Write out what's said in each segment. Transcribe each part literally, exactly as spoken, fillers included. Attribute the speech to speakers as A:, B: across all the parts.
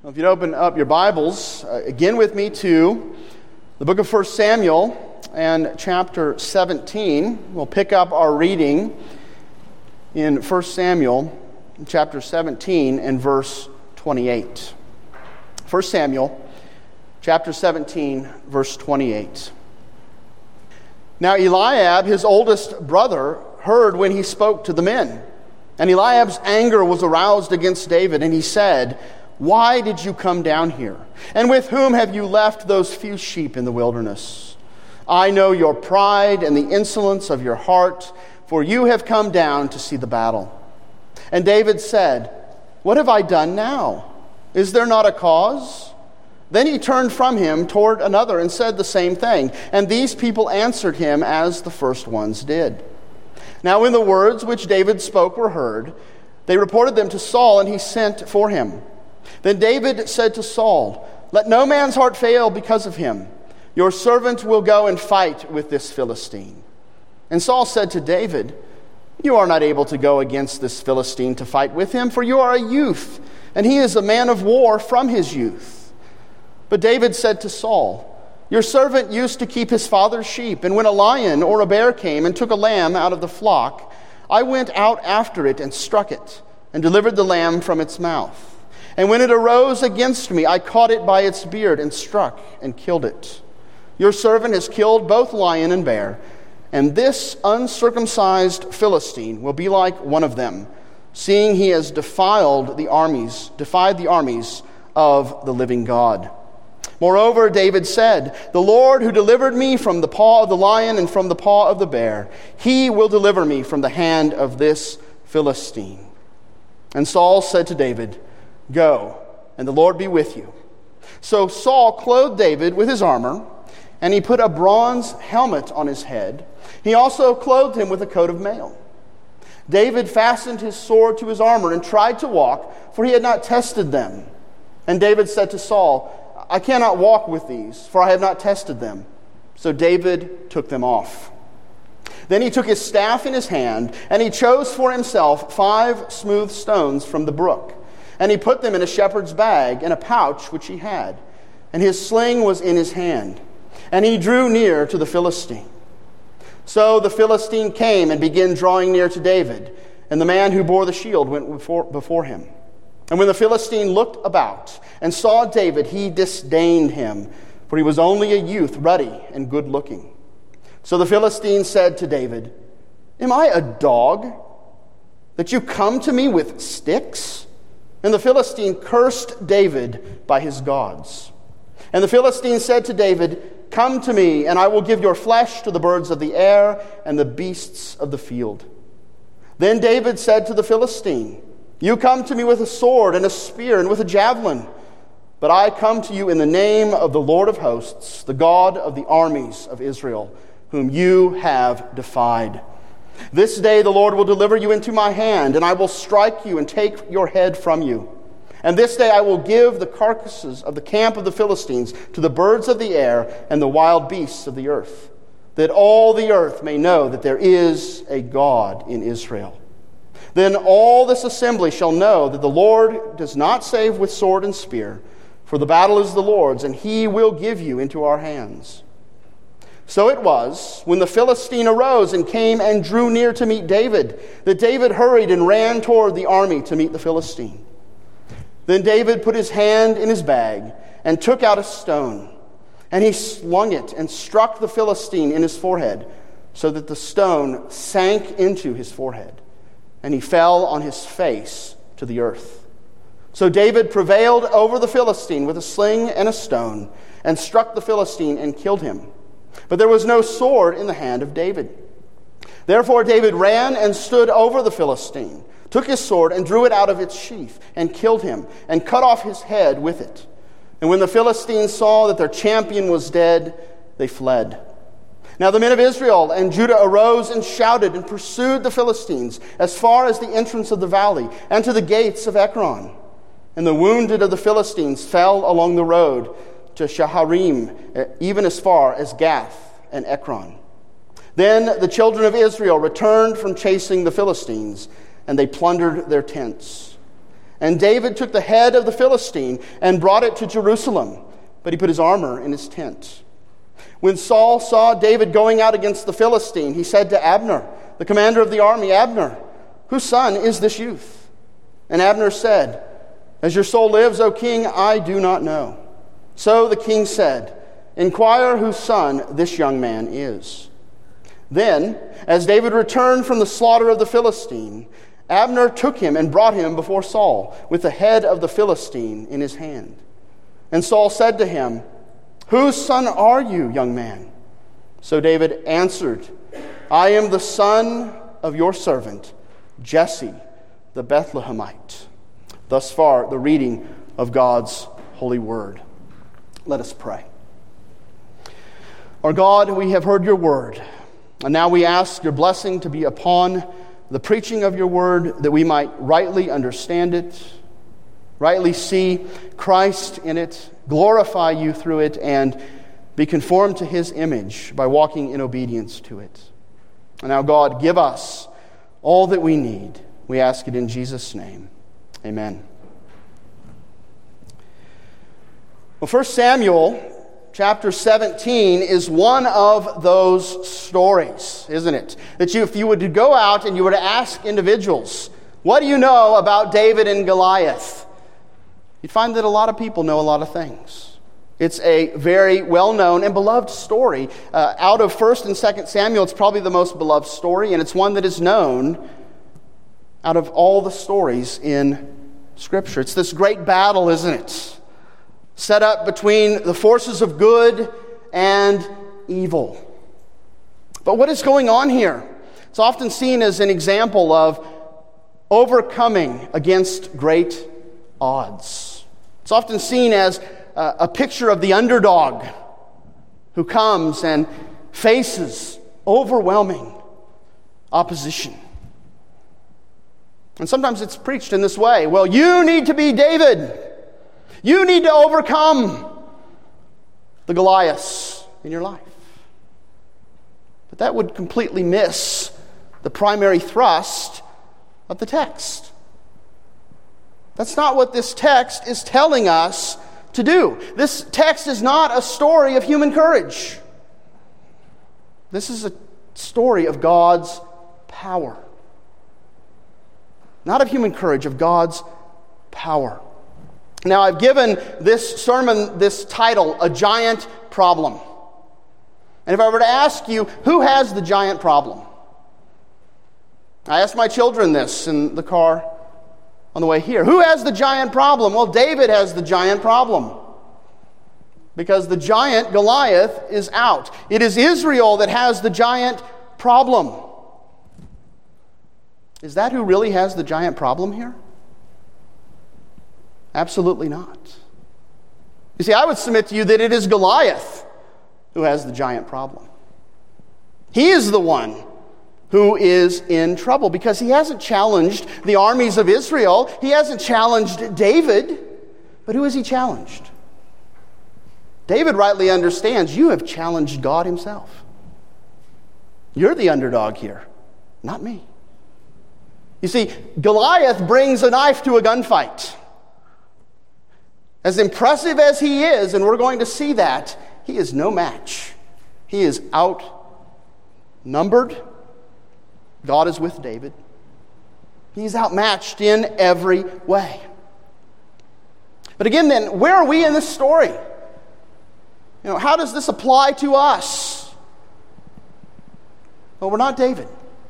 A: Well, if you'd open up your Bibles uh, again with me to the book of First Samuel and chapter seventeen. We'll pick up our reading in First Samuel chapter seventeen and verse twenty-eight. First Samuel chapter seventeen, verse twenty-eight. Now Eliab, his oldest brother, heard when he spoke to the men. And Eliab's anger was aroused against David, and he said, "Why did you come down here? And with whom have you left those few sheep in the wilderness? I know your pride and the insolence of your heart, for you have come down to see the battle." And David said, "What have I done now? Is there not a cause?" Then he turned from him toward another and said the same thing. And these people answered him as the first ones did. Now when the words which David spoke were heard, they reported them to Saul, and he sent for him. Then David said to Saul, "Let no man's heart fail because of him. Your servant will go and fight with this Philistine." And Saul said to David, "You are not able to go against this Philistine to fight with him, for you are a youth, and he is a man of war from his youth." But David said to Saul, "Your servant used to keep his father's sheep, and when a lion or a bear came and took a lamb out of the flock, I went out after it and struck it, and delivered the lamb from its mouth. And when it arose against me, I caught it by its beard and struck and killed it. Your servant has killed both lion and bear, and this uncircumcised Philistine will be like one of them, seeing he has defiled the armies, defied the armies of the living God." Moreover, David said, "The Lord who delivered me from the paw of the lion and from the paw of the bear, he will deliver me from the hand of this Philistine." And Saul said to David, "Go, and the Lord be with you." So Saul clothed David with his armor, and he put a bronze helmet on his head. He also clothed him with a coat of mail. David fastened his sword to his armor and tried to walk, for he had not tested them. And David said to Saul, "I cannot walk with these, for I have not tested them." So David took them off. Then he took his staff in his hand, and he chose for himself five smooth stones from the brook. And he put them in a shepherd's bag, in a pouch which he had. And his sling was in his hand. And he drew near to the Philistine. So the Philistine came and began drawing near to David. And the man who bore the shield went before, before him. And when the Philistine looked about and saw David, he disdained him, for he was only a youth, ruddy and good-looking. So the Philistine said to David, "Am I a dog, that you come to me with sticks?" And the Philistine cursed David by his gods. And the Philistine said to David, "Come to me, and I will give your flesh to the birds of the air and the beasts of the field." Then David said to the Philistine, "You come to me with a sword and a spear and with a javelin, but I come to you in the name of the Lord of hosts, the God of the armies of Israel, whom you have defied. This day the Lord will deliver you into my hand, and I will strike you and take your head from you. And this day I will give the carcasses of the camp of the Philistines to the birds of the air and the wild beasts of the earth, that all the earth may know that there is a God in Israel. Then all this assembly shall know that the Lord does not save with sword and spear, for the battle is the Lord's, and he will give you into our hands." So it was, when the Philistine arose and came and drew near to meet David, that David hurried and ran toward the army to meet the Philistine. Then David put his hand in his bag and took out a stone, and he slung it and struck the Philistine in his forehead, so that the stone sank into his forehead, and he fell on his face to the earth. So David prevailed over the Philistine with a sling and a stone, and struck the Philistine and killed him. But there was no sword in the hand of David. Therefore David ran and stood over the Philistine, took his sword and drew it out of its sheath, and killed him, and cut off his head with it. And when the Philistines saw that their champion was dead, they fled. Now the men of Israel and Judah arose and shouted and pursued the Philistines as far as the entrance of the valley and to the gates of Ekron. And the wounded of the Philistines fell along the road to Shaharim, even as far as Gath and Ekron. Then the children of Israel returned from chasing the Philistines, and they plundered their tents. And David took the head of the Philistine and brought it to Jerusalem, but he put his armor in his tent. When Saul saw David going out against the Philistine, he said to Abner, the commander of the army, Abner, whose son is this youth? And Abner said, As your soul lives, O king, I do not know. So the king said, Inquire whose son this young man is. Then, as David returned from the slaughter of the Philistine, Abner took him and brought him before Saul with the head of the Philistine in his hand. And Saul said to him, Whose son are you, young man? So David answered, I am the son of your servant, Jesse the Bethlehemite. Thus far, the reading of God's holy word. Let us pray. Our God, we have heard your word, and now we ask your blessing to be upon the preaching of your word, that we might rightly understand it, rightly see Christ in it, glorify you through it, and be conformed to his image by walking in obedience to it. And now, God, give us all that we need. We ask it in Jesus' name. Amen. Well, First Samuel chapter seventeen is one of those stories, isn't it? That you, if you were to go out and you were to ask individuals, what do you know about David and Goliath? You'd find that a lot of people know a lot of things. It's a very well-known and beloved story. Uh, out of First and Second Samuel, it's probably the most beloved story, and it's one that is known out of all the stories in Scripture. It's this great battle, isn't it? Set up between the forces of good and evil. But what is going on here? It's often seen as an example of overcoming against great odds. It's often seen as a, a picture of the underdog who comes and faces overwhelming opposition. And sometimes it's preached in this way. Well, you need to be David. You need to overcome the Goliaths in your life. But that would completely miss the primary thrust of the text. That's not what this text is telling us to do. This text is not a story of human courage. This is a story of God's power. Not of human courage, of God's power. Now, I've given this sermon this title, A Giant Problem. And if I were to ask you, who has the giant problem? I asked my children this in the car on the way here. Who has the giant problem? Well, David has the giant problem. Because the giant, Goliath, is out. It is Israel that has the giant problem. Is that who really has the giant problem here? Absolutely not. You see, I would submit to you that it is Goliath who has the giant problem. He is the one who is in trouble because he hasn't challenged the armies of Israel. He hasn't challenged David. But who has he challenged? David rightly understands you have challenged God himself. You're the underdog here, not me. You see, Goliath brings a knife to a gunfight. As impressive as he is, and we're going to see that, he is no match. He is outnumbered. God is with David. He's outmatched in every way. But again then, where are we in this story? You know, how does this apply to us? Well, we're not David.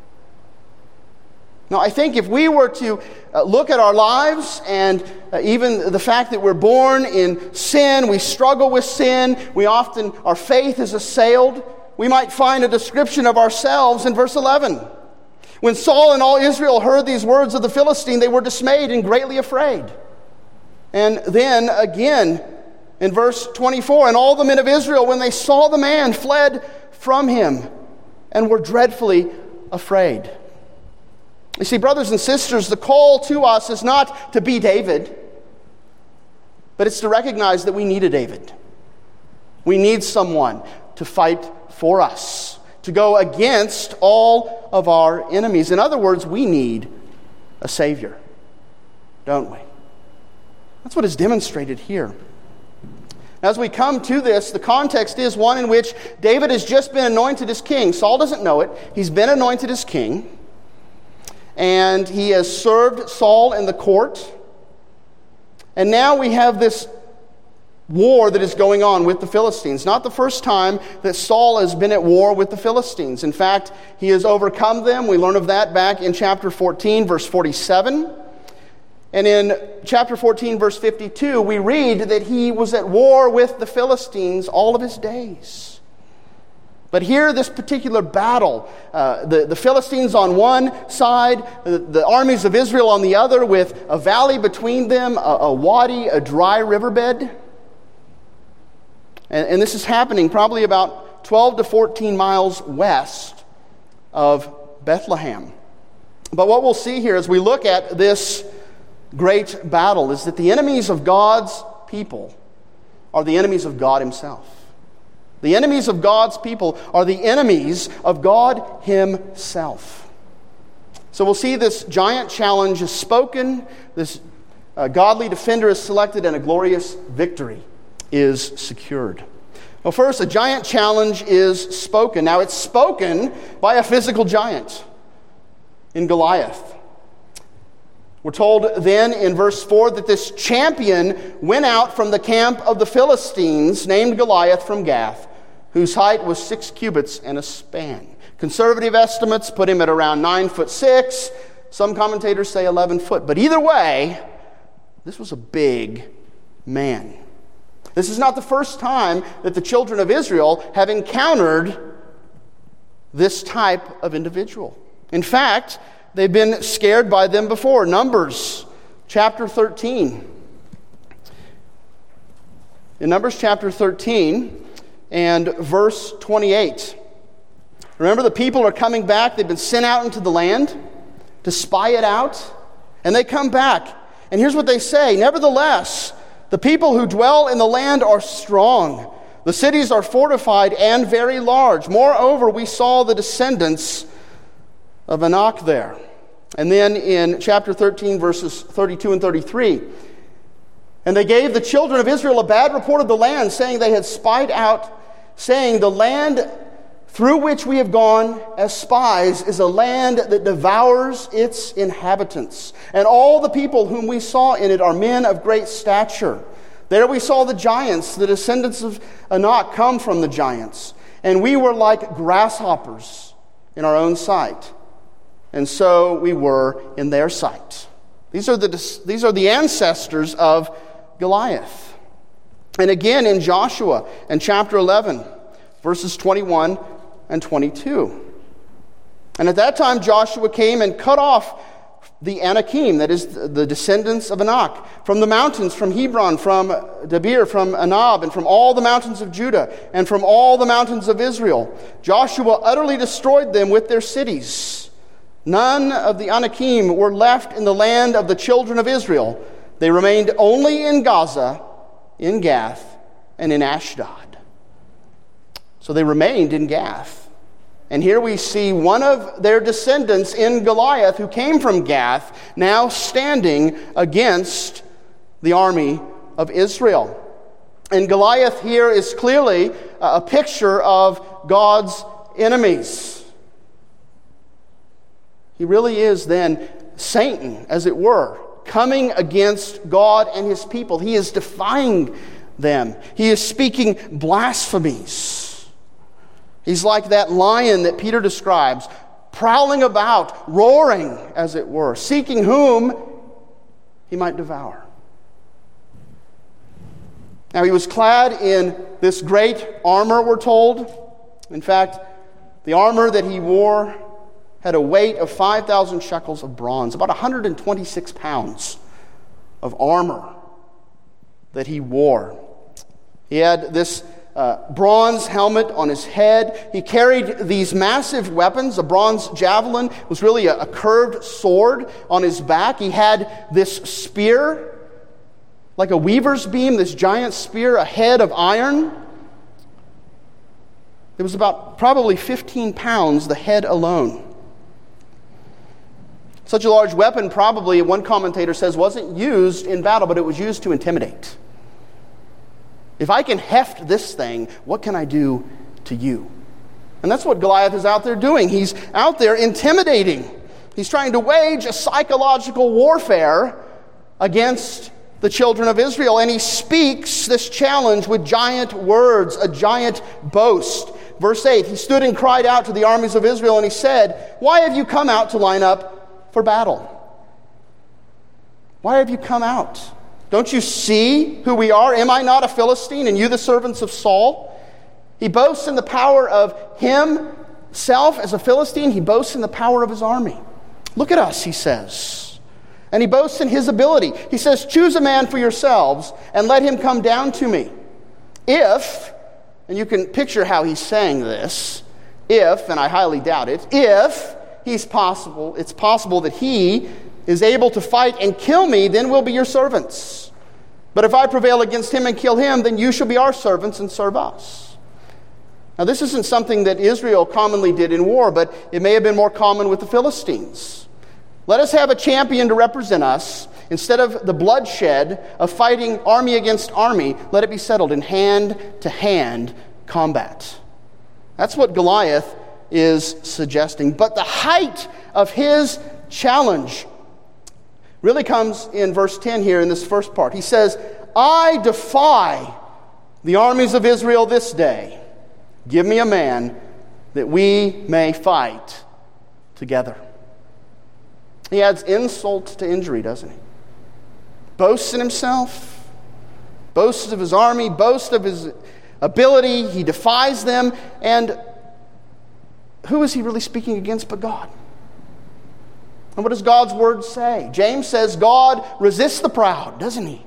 A: Now, I think if we were to uh, look at our lives and uh, even the fact that we're born in sin, we struggle with sin, we often, our faith is assailed, we might find a description of ourselves in verse eleven. When Saul and all Israel heard these words of the Philistine, they were dismayed and greatly afraid. And then again in verse twenty-four, and all the men of Israel, when they saw the man, fled from him and were dreadfully afraid. You see, brothers and sisters, the call to us is not to be David, but it's to recognize that we need a David. We need someone to fight for us, to go against all of our enemies. In other words, we need a Savior, don't we? That's what is demonstrated here. As we come to this, the context is one in which David has just been anointed as king. Saul doesn't know it. He's been anointed as king. And he has served Saul in the court. And now we have this war that is going on with the Philistines. Not the first time that Saul has been at war with the Philistines. In fact, he has overcome them. We learn of that back in chapter fourteen, verse forty-seven. And in chapter fourteen, verse fifty-two, we read that he was at war with the Philistines all of his days. But here, this particular battle, uh, the, the Philistines on one side, the, the armies of Israel on the other, with a valley between them, a, a wadi, a dry riverbed. And, and this is happening probably about twelve to fourteen miles west of Bethlehem. But what we'll see here as we look at this great battle is that the enemies of God's people are the enemies of God himself. The enemies of God's people are the enemies of God himself. So we'll see this giant challenge is spoken, this uh, godly defender is selected, and a glorious victory is secured. Well, first, a giant challenge is spoken. Now, it's spoken by a physical giant in Goliath. We're told then in verse four that this champion went out from the camp of the Philistines, named Goliath from Gath, whose height was six cubits and a span. Conservative estimates put him at around nine foot six. Some commentators say eleven foot. But either way, this was a big man. This is not the first time that the children of Israel have encountered this type of individual. In fact, they've been scared by them before. Numbers chapter thirteen. In Numbers chapter thirteen and verse twenty-eight. Remember, the people are coming back. They've been sent out into the land to spy it out. And they come back. And here's what they say. Nevertheless, the people who dwell in the land are strong. The cities are fortified and very large. Moreover, we saw the descendants of Anak there. And then in chapter thirteen, verses thirty-two and thirty-three, and they gave the children of Israel a bad report of the land, saying they had spied out, saying, the land through which we have gone as spies is a land that devours its inhabitants. And all the people whom we saw in it are men of great stature. There we saw the giants, the descendants of Anak come from the giants. And we were like grasshoppers in our own sight. And so we were in their sight. These are the, these are the ancestors of Goliath. And again in Joshua in chapter eleven, verses twenty-one and twenty-two. And at that time Joshua came and cut off the Anakim, that is the descendants of Anak, from the mountains, from Hebron, from Debir, from Anab, and from all the mountains of Judah, and from all the mountains of Israel. Joshua utterly destroyed them with their cities. None of the Anakim were left in the land of the children of Israel. They remained only in Gaza, in Gath, and in Ashdod. So they remained in Gath. And here we see one of their descendants in Goliath, who came from Gath, now standing against the army of Israel. And Goliath here is clearly a picture of God's enemies. He really is then Satan, as it were, coming against God and his people. He is defying them. He is speaking blasphemies. He's like that lion that Peter describes, prowling about, roaring, as it were, seeking whom he might devour. Now, he was clad in this great armor, we're told. In fact, the armor that he wore had a weight of five thousand shekels of bronze, about one hundred twenty-six pounds of armor that he wore. He had this uh, bronze helmet on his head. He carried these massive weapons. A bronze javelin was really a, a curved sword on his back. He had this spear, like a weaver's beam, this giant spear, a head of iron. It was about probably fifteen pounds, the head alone. Such a large weapon probably, one commentator says, wasn't used in battle, but it was used to intimidate. If I can heft this thing, what can I do to you? And that's what Goliath is out there doing. He's out there intimidating. He's trying to wage a psychological warfare against the children of Israel. And he speaks this challenge with giant words, a giant boast. Verse eight, he stood and cried out to the armies of Israel, and he said, "Why have you come out to line up for battle? Why have you come out? Don't you see who we are? Am I not a Philistine, and you the servants of Saul?" He boasts in the power of himself as a Philistine. He boasts in the power of his army. Look at us, he says. And he boasts in his ability. He says, "Choose a man for yourselves and let him come down to me. If," and you can picture how he's saying this, if, and I highly doubt it, if he's possible, it's possible that he is able to fight and kill me, then we'll be your servants. But if I prevail against him and kill him, then you shall be our servants and serve us. Now, this isn't something that Israel commonly did in war, but it may have been more common with the Philistines. Let us have a champion to represent us. Instead of the bloodshed of fighting army against army, let it be settled in hand-to-hand combat. That's what Goliath is suggesting. But the height of his challenge really comes in verse ten here in this first part. He says, "I defy the armies of Israel this day. Give me a man that we may fight together." He adds insult to injury, doesn't he? Boasts in himself, boasts of his army, boasts of his ability. He defies them. And who is he really speaking against but God? And what does God's word say? James says God resists the proud, doesn't he?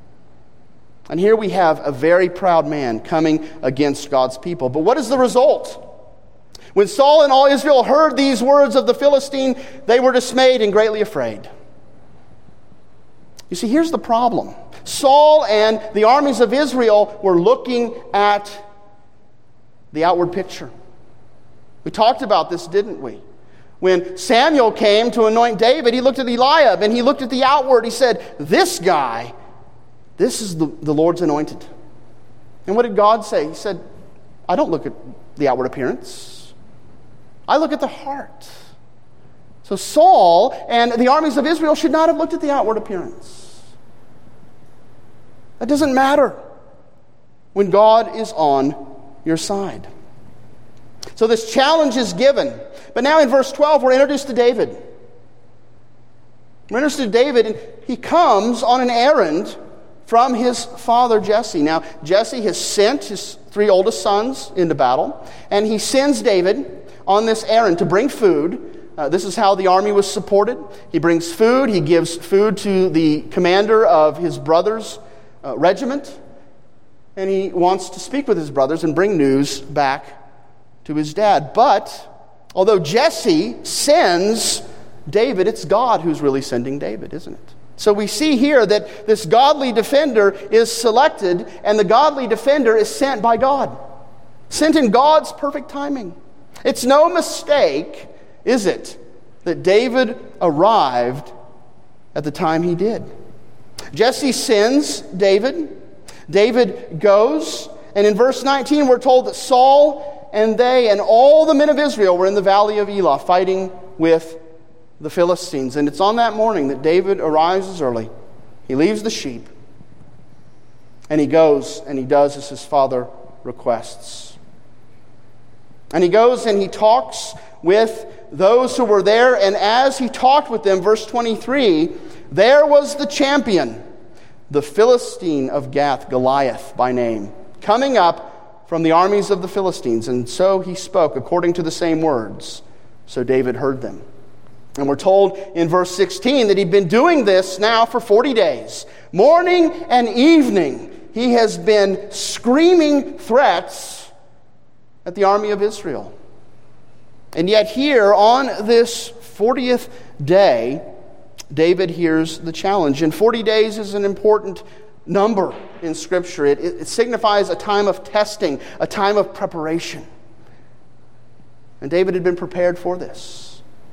A: And here we have a very proud man coming against God's people. But what is the result? When Saul and all Israel heard these words of the Philistine, they were dismayed and greatly afraid. You see, here's the problem. Saul and the armies of Israel were looking at the outward picture. We talked about this, didn't we? When Samuel came to anoint David, he looked at Eliab and he looked at the outward. He said, "This guy, this is the, the Lord's anointed." And what did God say? He said, "I don't look at the outward appearance. I look at the heart." So Saul and the armies of Israel should not have looked at the outward appearance. That doesn't matter when God is on your side. So this challenge is given. But now in verse twelve, we're introduced to David. We're introduced to David, and he comes on an errand from his father Jesse. Now, Jesse has sent his three oldest sons into battle, and he sends David on this errand to bring food. Uh, this is how the army was supported. He brings food. He gives food to the commander of his brother's uh, regiment, and he wants to speak with his brothers and bring news back to his dad. But although Jesse sends David, it's God who's really sending David, isn't it? So we see here that this godly defender is selected, and the godly defender is sent by God. Sent in God's perfect timing. It's no mistake, is it, that David arrived at the time he did. Jesse sends David. David goes, and in verse nineteen we're told that Saul and they and all the men of Israel were in the valley of Elah fighting with the Philistines. And it's on that morning that David arises early. He leaves the sheep, and he goes and he does as his father requests. And he goes and he talks with those who were there, and as he talked with them, verse twenty-three, there was the champion, the Philistine of Gath, Goliath by name, coming up from the armies of the Philistines. And so he spoke according to the same words. So David heard them. And we're told in verse sixteen that he'd been doing this now for forty days. Morning and evening, he has been screaming threats at the army of Israel. And yet here, on this fortieth day, David hears the challenge. And forty days is an important number in Scripture. It, it, it signifies a time of testing, a time of preparation. And David had been prepared for this.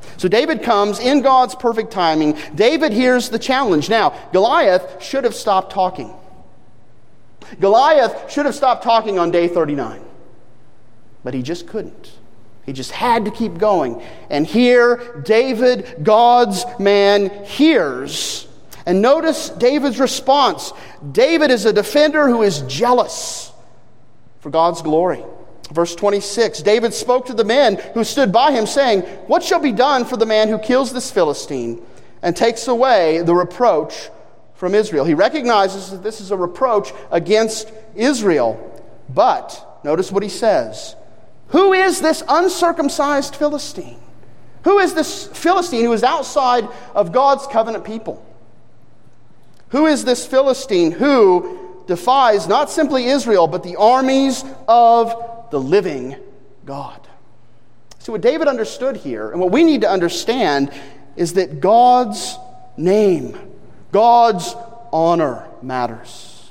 A: So David comes in God's perfect timing. David hears the challenge. Now, Goliath should have stopped talking. Goliath should have stopped talking on day thirty-nine. But he just couldn't. He just had to keep going. And here, David, God's man, hears. And notice David's response. David is a defender who is jealous for God's glory. Verse twenty-six, David spoke to the men who stood by him, saying, "What shall be done for the man who kills this Philistine and takes away the reproach from Israel?" He recognizes that this is a reproach against Israel. But, notice what he says. Who is this uncircumcised Philistine? Who is this Philistine who is outside of God's covenant people? Who is this Philistine who defies not simply Israel, but the armies of the living God? So what David understood here, and what we need to understand, is that God's name, God's honor matters.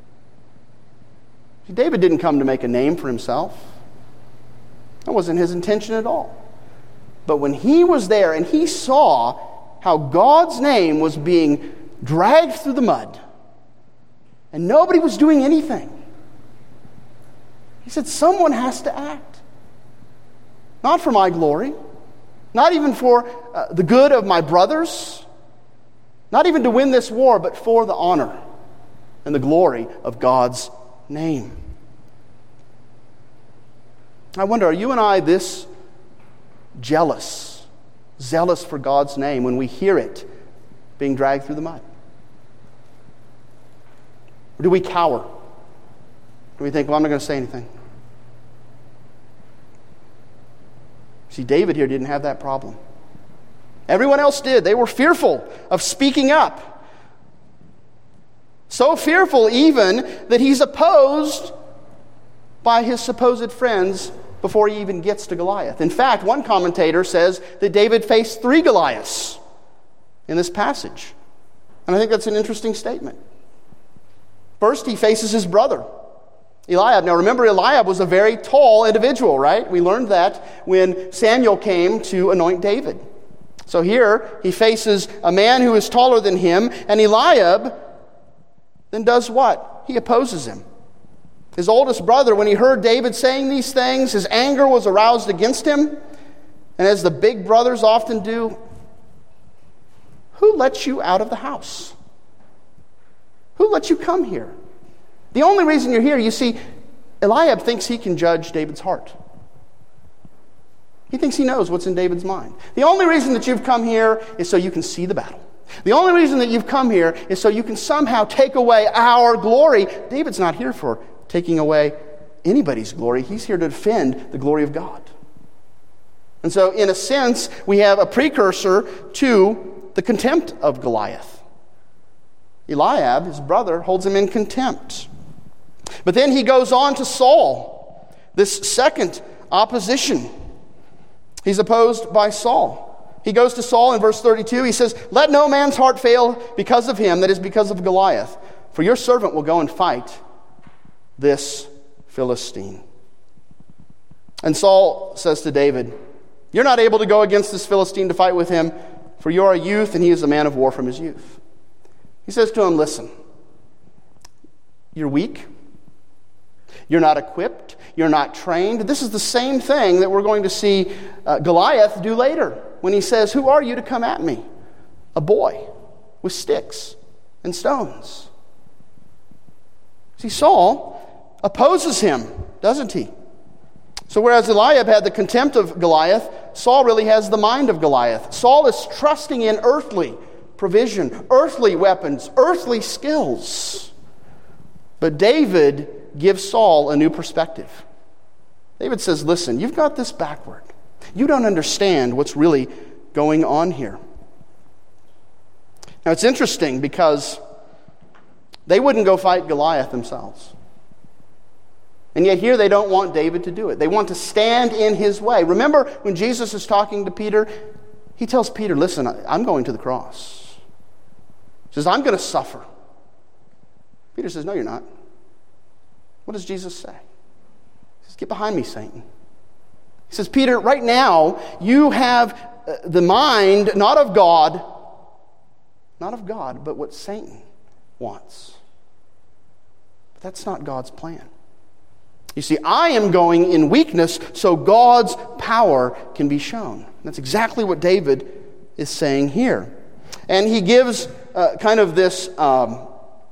A: David didn't come to make a name for himself. That wasn't his intention at all. But when he was there and he saw how God's name was being dragged through the mud and nobody was doing anything, he said, someone has to act. Not for my glory, not even for uh, the good of my brothers, not even to win this war, but for the honor and the glory of God's name. I wonder, are you and I this jealous, zealous for God's name when we hear it being dragged through the mud? Or do we cower? Do we think, well, I'm not going to say anything? See, David here didn't have that problem. Everyone else did. They were fearful of speaking up. So fearful even that he's opposed by his supposed friends before he even gets to Goliath. In fact, one commentator says that David faced three Goliaths in this passage. And I think that's an interesting statement. First, he faces his brother, Eliab. Now remember, Eliab was a very tall individual, right? We learned that when Samuel came to anoint David. So here, he faces a man who is taller than him, and Eliab then does what? He opposes him. His oldest brother, when he heard David saying these things, his anger was aroused against him. And as the big brothers often do, who let you out of the house? Who let you come here? The only reason you're here, you see, Eliab thinks he can judge David's heart. He thinks he knows what's in David's mind. The only reason that you've come here is so you can see the battle. The only reason that you've come here is so you can somehow take away our glory. David's not here for taking away anybody's glory. He's here to defend the glory of God. And so, in a sense, we have a precursor to the contempt of Goliath. Eliab, his brother, holds him in contempt. But then he goes on to Saul, this second opposition. He's opposed by Saul. He goes to Saul in verse thirty-two. He says, "Let no man's heart fail because of him, that is, because of Goliath. For your servant will go and fight this Philistine." And Saul says to David, "You're not able to go against this Philistine to fight with him, for you are a youth and he is a man of war from his youth." He says to him, "Listen, you're weak. You're not equipped. You're not trained." This is the same thing that we're going to see uh, Goliath do later when he says, "Who are you to come at me? A boy with sticks and stones." See, Saul opposes him, doesn't he? So whereas Eliab had the contempt of Goliath, Saul really has the mind of Goliath. Saul is trusting in earthly provision, earthly weapons, earthly skills. But David gives Saul a new perspective. David says, "Listen, you've got this backward. You don't understand what's really going on here." Now it's interesting because they wouldn't go fight Goliath themselves. And yet here they don't want David to do it. They want to stand in his way. Remember when Jesus is talking to Peter, he tells Peter, "Listen, I'm going to the cross." He says, "I'm going to suffer." Peter says, "No, you're not." What does Jesus say? He says, "Get behind me, Satan." He says, "Peter, right now you have the mind not of God, not of God, but what Satan wants. But that's not God's plan. You see, I am going in weakness so God's power can be shown. That's exactly what David is saying here. And he gives uh, kind of this um,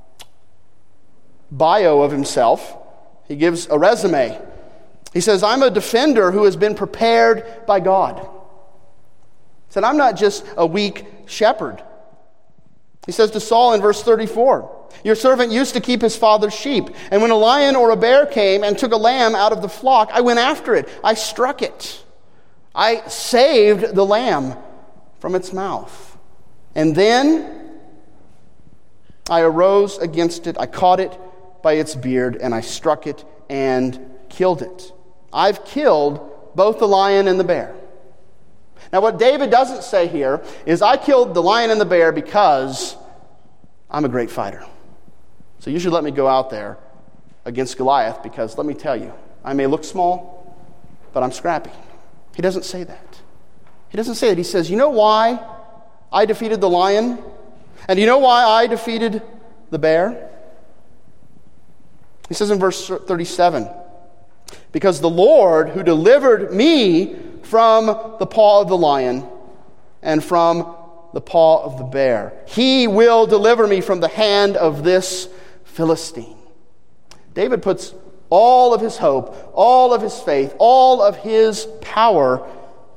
A: bio of himself. He gives a resume. He says, I'm a defender who has been prepared by God. He said, I'm not just a weak shepherd. He says to Saul in verse thirty-four, your servant used to keep his father's sheep, and when a lion or a bear came and took a lamb out of the flock, I went after it. I struck it. I saved the lamb from its mouth. And then I arose against it. I caught it by its beard, and I struck it and killed it. I've killed both the lion and the bear. Now, what David doesn't say here is, I killed the lion and the bear because I'm a great fighter. So you should let me go out there against Goliath, because let me tell you, I may look small, but I'm scrappy. He doesn't say that. He doesn't say that. He says, you know why I defeated the lion? And you know why I defeated the bear? He says in verse thirty-seven, because the Lord who delivered me from the paw of the lion and from the paw of the bear, he will deliver me from the hand of this Philistine. David puts all of his hope, all of his faith, all of his power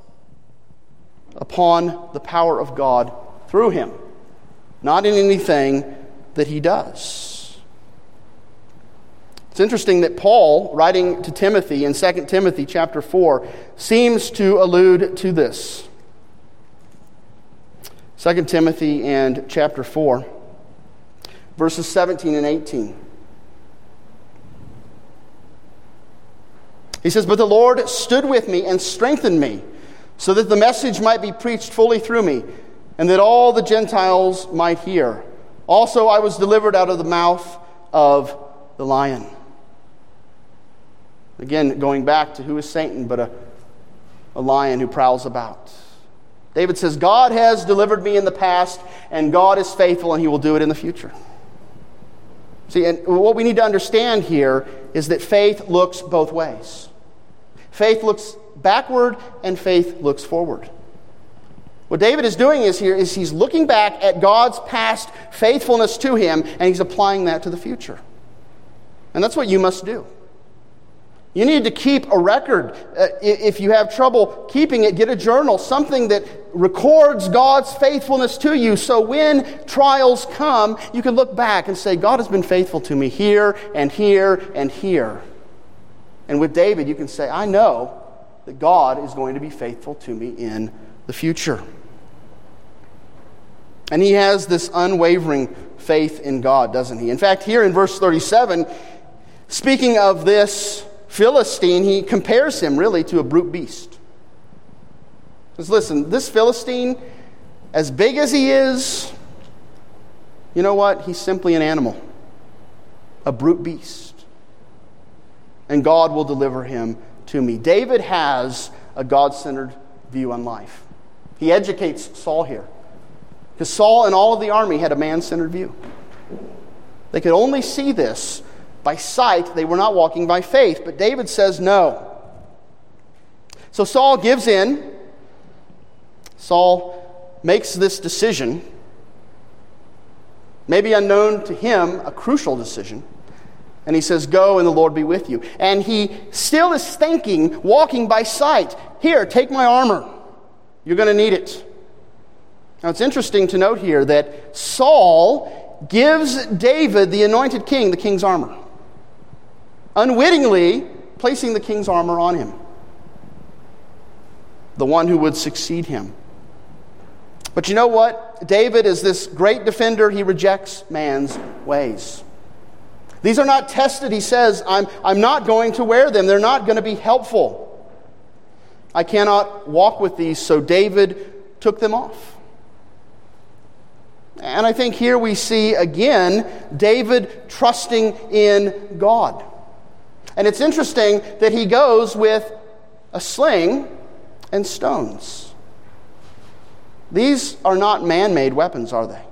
A: upon the power of God through him, not in anything that he does. It's interesting that Paul, writing to Timothy in Second Timothy chapter four, seems to allude to this. Second Timothy and chapter four, verses seventeen and eighteen. He says, but the Lord stood with me and strengthened me, so that the message might be preached fully through me, and that all the Gentiles might hear. Also I was delivered out of the mouth of the lion. Again, going back to who is Satan but a, a lion who prowls about. David says, God has delivered me in the past, and God is faithful, and he will do it in the future. See, and what we need to understand here is that faith looks both ways. Faith looks backward, and faith looks forward. What David is doing is here is he's looking back at God's past faithfulness to him, and he's applying that to the future. And that's what you must do. You need to keep a record. Uh, if you have trouble keeping it, get a journal, something that records God's faithfulness to you, so when trials come, you can look back and say, God has been faithful to me here and here and here. And with David, you can say, I know that God is going to be faithful to me in the future. And he has this unwavering faith in God, doesn't he? In fact, here in verse thirty-seven, speaking of this Philistine, he compares him really to a brute beast. Because listen, this Philistine, as big as he is, you know what? He's simply an animal, a brute beast. And God will deliver him to me. David has a God-centered view on life. He educates Saul here. Because Saul and all of the army had a man-centered view. They could only see this by sight. They were not walking by faith. But David says no. So Saul gives in. Saul makes this decision, maybe unknown to him, a crucial decision. And he says, go and the Lord be with you. And he still is thinking, walking by sight, here, take my armor. You're going to need it. Now it's interesting to note here that Saul gives David, the anointed king, the king's armor, unwittingly placing the king's armor on him, the one who would succeed him. But you know what? David is this great defender. He rejects man's ways. These are not tested. He says, I'm, I'm not going to wear them. They're not going to be helpful. I cannot walk with these. So David took them off. And I think here we see again David trusting in God. And it's interesting that he goes with a sling and stones. These are not man-made weapons, are they?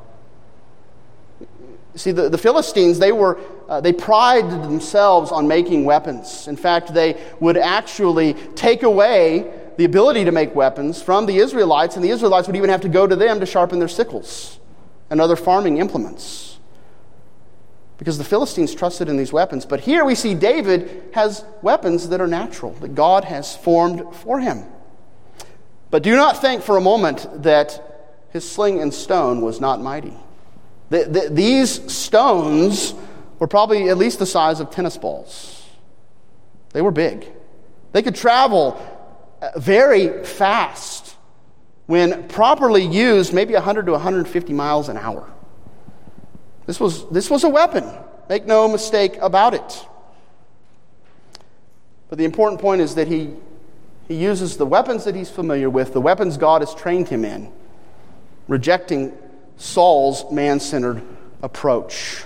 A: See, the, the Philistines, they were uh, they prided themselves on making weapons. In fact, they would actually take away the ability to make weapons from the Israelites, and the Israelites would even have to go to them to sharpen their sickles and other farming implements, because the Philistines trusted in these weapons. But here we see David has weapons that are natural, that God has formed for him. But do not think for a moment that his sling and stone was not mighty. The, the, these stones were probably at least the size of tennis balls. They were big. They could travel very fast. When properly used, maybe one hundred to one hundred fifty miles an hour. This was, this was a weapon. Make no mistake about it. But the important point is that he, he uses the weapons that he's familiar with, the weapons God has trained him in, rejecting Saul's man-centered approach.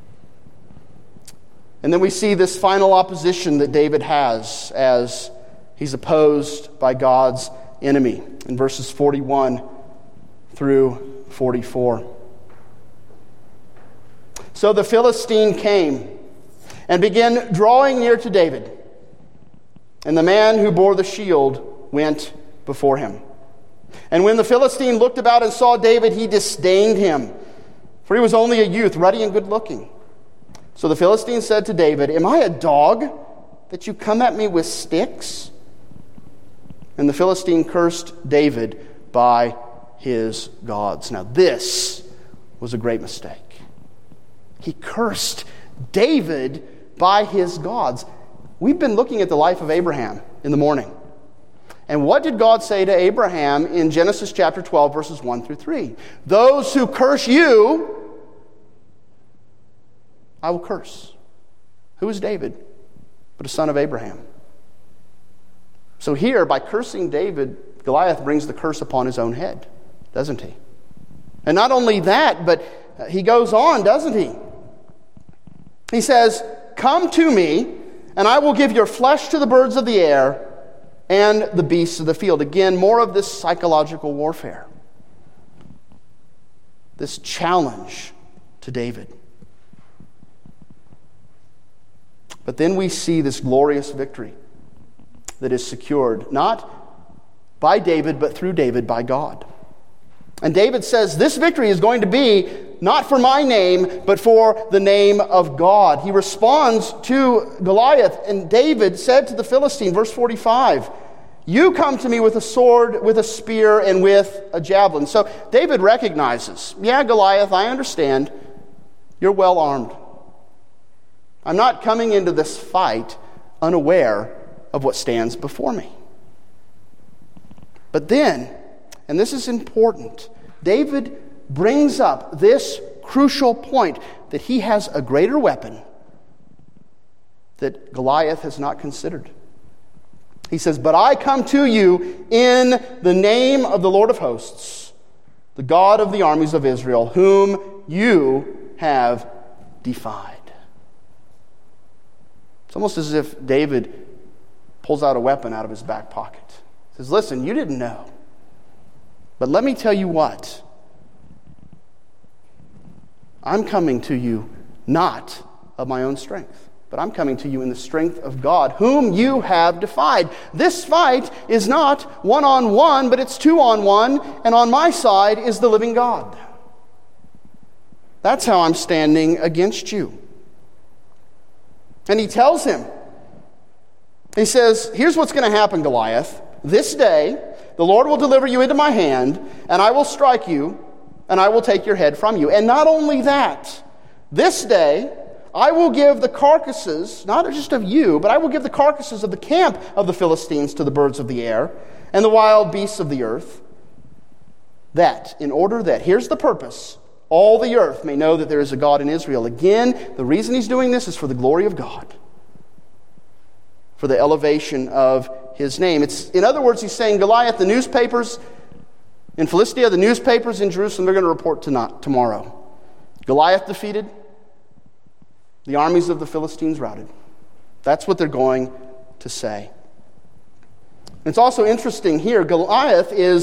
A: And then we see this final opposition that David has as he's opposed by God's enemy in verses forty-one through forty-four. So the Philistine came and began drawing near to David, and the man who bore the shield went before him. And when the Philistine looked about and saw David, he disdained him, for he was only a youth, ruddy and good-looking. So the Philistine said to David, "Am I a dog that you come at me with sticks?" And the Philistine cursed David by his gods. Now this was a great mistake. He cursed David by his gods. We've been looking at the life of Abraham in the morning. And what did God say to Abraham in Genesis chapter twelve, verses one through three? Those who curse you, I will curse. Who is David but a son of Abraham? So here, by cursing David, Goliath brings the curse upon his own head, doesn't he? And not only that, but he goes on, doesn't he? He says, "Come to me, and I will give your flesh to the birds of the air and the beasts of the field." Again, more of this psychological warfare. This challenge to David. But then we see this glorious victory that is secured, not by David, but through David by God. And David says, this victory is going to be not for my name, but for the name of God. He responds to Goliath, and David said to the Philistine, verse forty-five, "You come to me with a sword, with a spear, and with a javelin." So David recognizes, yeah, Goliath, I understand. You're well armed. I'm not coming into this fight unaware of what stands before me. But then, and this is important, David brings up this crucial point that he has a greater weapon that Goliath has not considered. He says, "But I come to you in the name of the Lord of hosts, the God of the armies of Israel, whom you have defied." It's almost as if David pulls out a weapon out of his back pocket. He says, "Listen, you didn't know. But let me tell you what. I'm coming to you not of my own strength, but I'm coming to you in the strength of God, whom you have defied. This fight is not one-on-one, but it's two-on-one, and on my side is the living God. That's how I'm standing against you." And he tells him, he says, "Here's what's going to happen, Goliath. This day, the Lord will deliver you into my hand, and I will strike you, and I will take your head from you. And not only that, this day, I will give the carcasses, not just of you, but I will give the carcasses of the camp of the Philistines to the birds of the air and the wild beasts of the earth, that, in order that," here's the purpose, "all the earth may know that there is a God in Israel." Again, the reason he's doing this is for the glory of God, for the elevation of his name. It's, in other words, he's saying, Goliath, the newspapers in Philistia, the newspapers in Jerusalem, they're going to report tonight, tomorrow. Goliath defeated, the armies of the Philistines routed. That's what they're going to say. It's also interesting here, Goliath is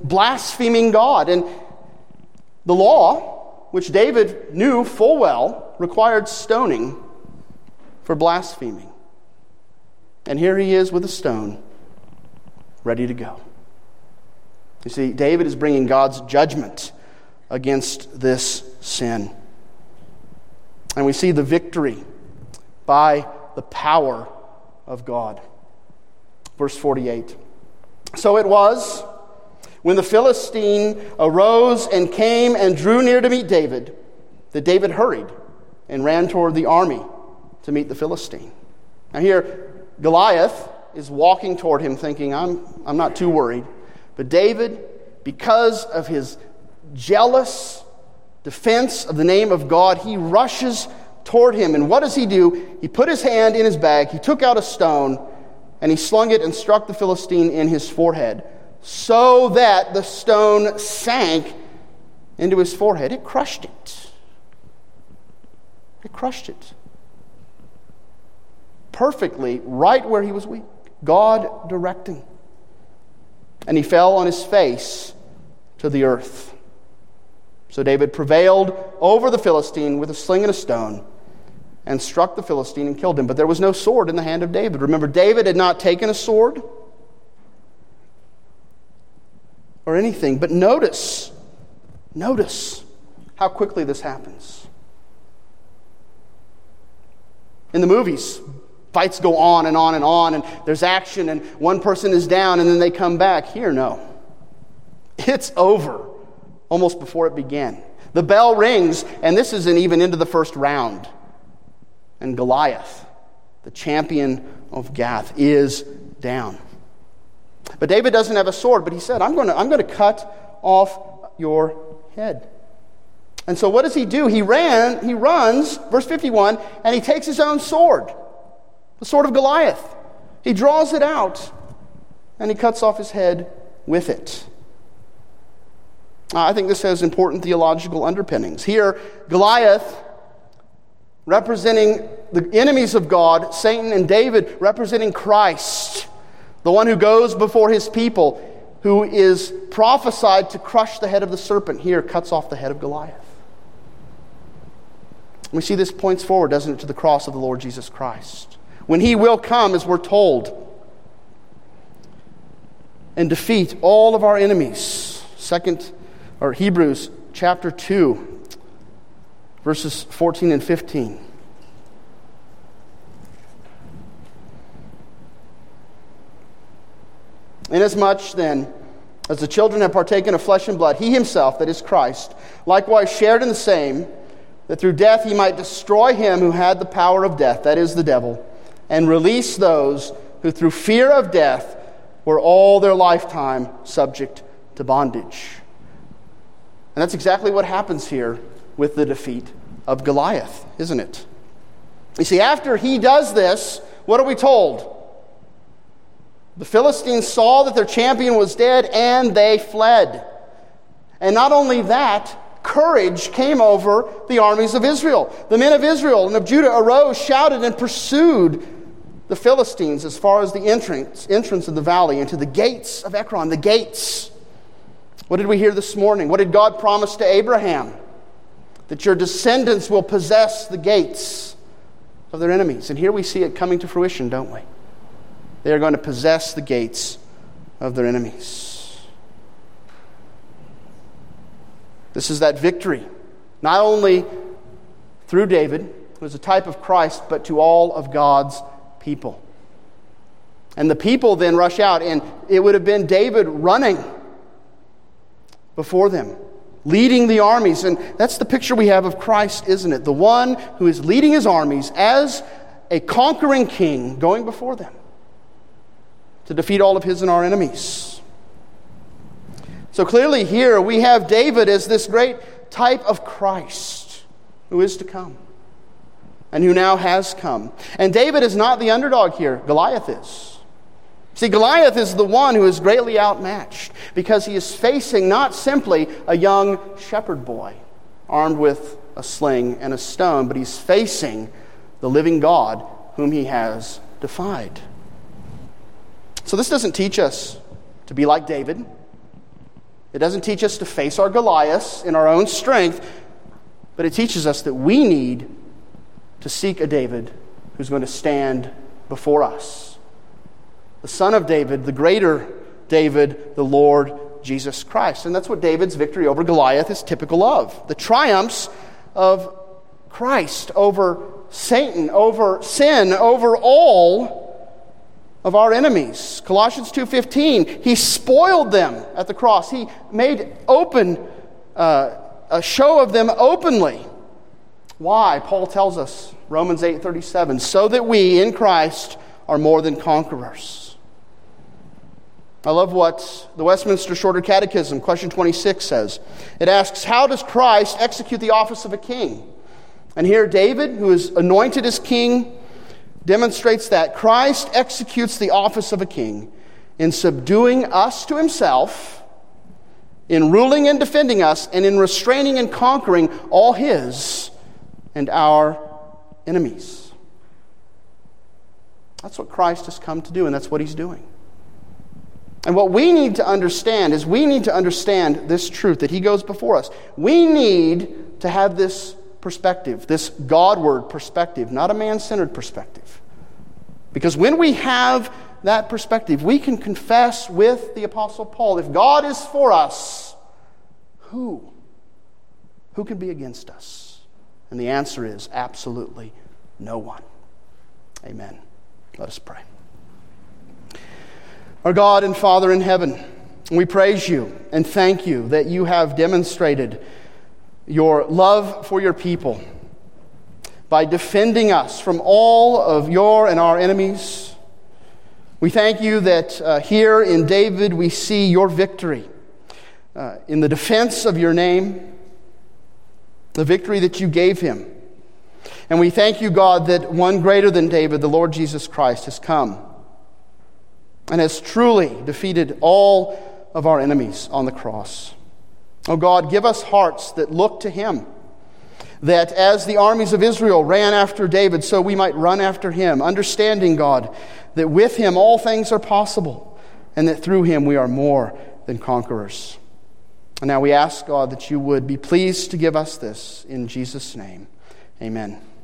A: blaspheming God. And the law, which David knew full well, required stoning for blaspheming. And here he is with a stone, ready to go. You see, David is bringing God's judgment against this sin. And we see the victory by the power of God. Verse forty-eight. So it was, when the Philistine arose and came and drew near to meet David, that David hurried and ran toward the army to meet the Philistine. Now here, Goliath is walking toward him thinking, I'm, I'm not too worried. But David, because of his jealous defense of the name of God, he rushes toward him. And what does he do? He put his hand in his bag, he took out a stone, and he slung it and struck the Philistine in his forehead, so that the stone sank into his forehead. It crushed it. It crushed it. Perfectly, right where he was weak. God directing. And he fell on his face to the earth. So David prevailed over the Philistine with a sling and a stone, and struck the Philistine and killed him. But there was no sword in the hand of David. Remember, David had not taken a sword or anything. But notice, notice how quickly this happens. In the movies, fights go on and on and on, and there's action, and one person is down, and then they come back. Here, no. It's over almost before it began. The bell rings, and this isn't even into the first round. And Goliath, the champion of Gath, is down. But David doesn't have a sword, but he said, I'm going to, I'm going to cut off your head. And so what does he do? He ran, he runs, verse fifty-one, and he takes his own sword, the sword of Goliath. He draws it out, and he cuts off his head with it. I think this has important theological underpinnings. Here, Goliath, representing the enemies of God, Satan, and David representing Christ, the one who goes before his people, who is prophesied to crush the head of the serpent, here cuts off the head of Goliath. We see this points forward, doesn't it, to the cross of the Lord Jesus Christ, when he will come, as we're told, and defeat all of our enemies. Second, or Hebrews chapter two, verses fourteen and fifteen. Inasmuch then as the children have partaken of flesh and blood, he himself, that is Christ, likewise shared in the same, that through death he might destroy him who had the power of death, that is the devil, and release those who through fear of death were all their lifetime subject to bondage. And that's exactly what happens here with the defeat of Goliath, isn't it? You see, after he does this, what are we told? The Philistines saw that their champion was dead, and they fled. And not only that, courage came over the armies of Israel. The men of Israel and of Judah arose, shouted, and pursued the Philistines as far as the entrance, entrance of the valley into the gates of Ekron, the gates. What did we hear this morning? What did God promise to Abraham? That your descendants will possess the gates of their enemies. And here we see it coming to fruition, don't we? They are going to possess the gates of their enemies. This is that victory, not only through David, who is a type of Christ, but to all of God's people. And the people then rush out, and it would have been David running before them, leading the armies. And that's the picture we have of Christ, isn't it? The one who is leading his armies as a conquering king, going before them to defeat all of his and our enemies. So clearly here we have David as this great type of Christ who is to come and who now has come. And David is not the underdog here. Goliath is. See, Goliath is the one who is greatly outmatched because he is facing not simply a young shepherd boy armed with a sling and a stone, but he's facing the living God whom he has defied. So this doesn't teach us to be like David. It doesn't teach us to face our Goliaths in our own strength, but it teaches us that we need to seek a David who's going to stand before us. The Son of David, the greater David, the Lord Jesus Christ. And that's what David's victory over Goliath is typical of. The triumphs of Christ over Satan, over sin, over all of our enemies. Colossians two fifteen, he spoiled them at the cross. He made open uh, a show of them openly. Why? Paul tells us, Romans eight thirty-seven, so that we in Christ are more than conquerors. I love what the Westminster Shorter Catechism, question twenty-six, says. It asks, how does Christ execute the office of a king? And here David, who is anointed as king, demonstrates that Christ executes the office of a king in subduing us to himself, in ruling and defending us, and in restraining and conquering all his and our enemies. That's what Christ has come to do, and that's what he's doing. And what we need to understand is we need to understand this truth, that he goes before us. We need to have this perspective, this Godward perspective, not a man-centered perspective. Because when we have that perspective, we can confess with the Apostle Paul, if God is for us, who? Who can be against us? And the answer is absolutely no one. Amen. Let us pray. Our God and Father in heaven, we praise you and thank you that you have demonstrated your love for your people by defending us from all of your and our enemies. We thank you that uh, here in David we see your victory uh, in the defense of your name, the victory that you gave him. And we thank you, God, that one greater than David, the Lord Jesus Christ, has come and has truly defeated all of our enemies on the cross. Oh God, give us hearts that look to him, that as the armies of Israel ran after David, so we might run after him, understanding, God, that with him all things are possible, and that through him we are more than conquerors. And now we ask, God, that you would be pleased to give us this in Jesus' name. Amen.